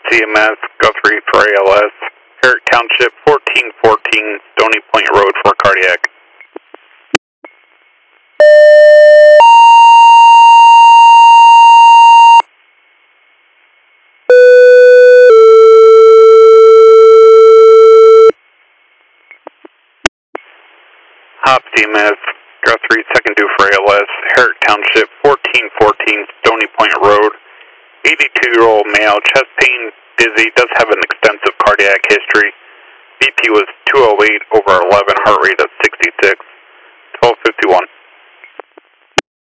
CMS, Guthrie for ALS, Herrick Township, 1414 Stony Point Road for cardiac. Hop CMS, Guthrie, second due for ALS, Herrick Township, 1414 Stony Point Road, 82-year-old male, chest pain, dizzy, does have an extensive cardiac history. BP was 208/11, heart rate of 66, 1251.